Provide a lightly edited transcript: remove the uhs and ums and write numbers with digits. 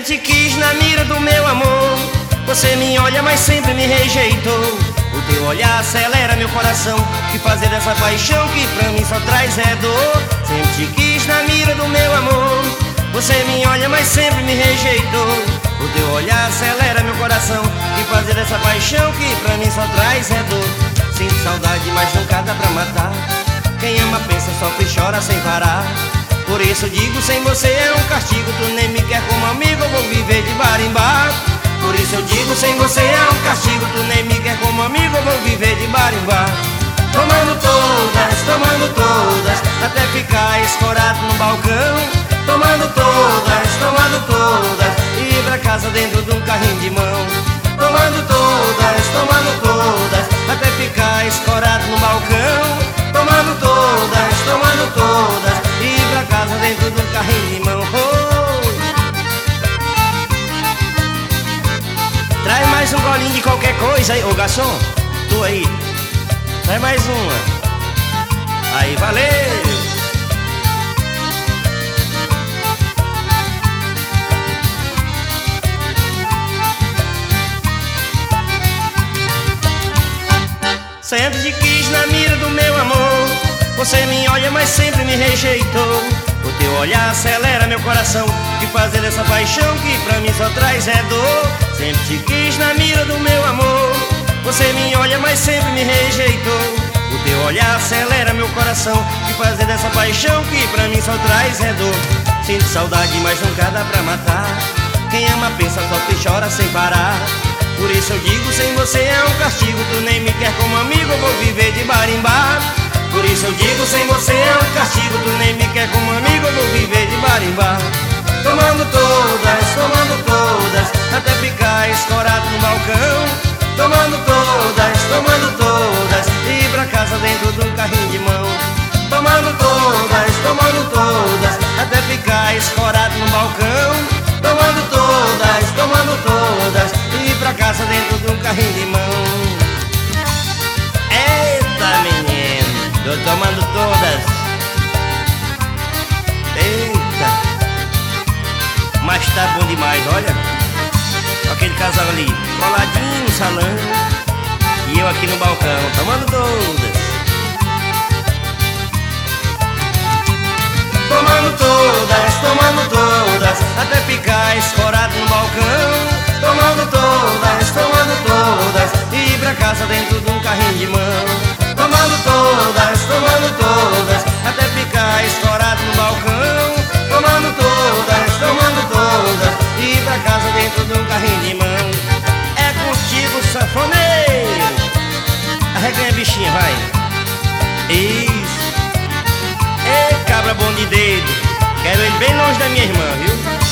te quis na mira do meu amor. Você me olha, mas sempre me rejeitou. O teu olhar acelera meu coração. Que fazer dessa paixão que pra mim só traz é dor. Sempre te quis na mira do meu amor. Você me olha, mas sempre me rejeitou. O teu olhar acelera meu coração. Que fazer dessa paixão que pra mim só traz é dor. Sinto saudade, mas nunca dá pra matar. Quem ama pensa, sofre e chora sem parar. Por isso digo, sem você é um castigo. Tu nem me quer como amigo, eu vou viver de bar em bar. Por isso eu digo, sem você é um castigo. Tu nem me quer como amigo, eu vou viver de bar em bar. Tomando todas, até ficar escorado no balcão. Tomando todas, e ir pra casa dentro de um carrinho de mão. Tomando todas, até ficar escorado no balcão. Tomando todas, e ir pra casa dentro de um carrinho de mão. Traz mais um golinho de qualquer coisa aí, ô garçom, tu aí. Traz mais uma. Aí, valeu! Sempre te quis na mira do meu amor. Você me olha, mas sempre me rejeitou. O teu olhar acelera meu coração. Que fazer dessa paixão que pra mim só traz é dor. Sempre te quis na mira do meu amor. Você me olha, mas sempre me rejeitou. O teu olhar acelera meu coração. Que fazer dessa paixão que pra mim só traz é dor. Sinto saudade, mas nunca dá pra matar. Quem ama pensa, sofre e chora sem parar. Por isso eu digo, sem você é um castigo. Tu nem me quer como amigo, eu vou viver de bar em bar. Por isso eu digo, sem você é um castigo. Tu nem me quer como amigo, eu vou viver de bar em bar. Tomando todas, até ficar escorado no balcão. Tomando todas, e ir pra casa dentro de um carrinho de mão. Tomando todas, até ficar escorado no balcão. Tomando todas, e ir pra casa dentro de um carrinho de mão. Eita, menino, tô tomando todas. Eita, mas tá bom demais, olha. Aquele casal ali, coladinho no salão, e eu aqui no balcão, tomando todas. Tomando todas, até ficar escorado no balcão. Tomando todas, e ir pra casa dentro de um carrinho de mão. Tomando todas, até ficar escorado no balcão. Tomando todas, e ir pra casa dentro de um carrinho de mão. É contigo, sanfoneiro. Arreganha a bichinha, vai. Isso. Ei, cabra bom de dedo. Quero ele bem longe da minha irmã, viu?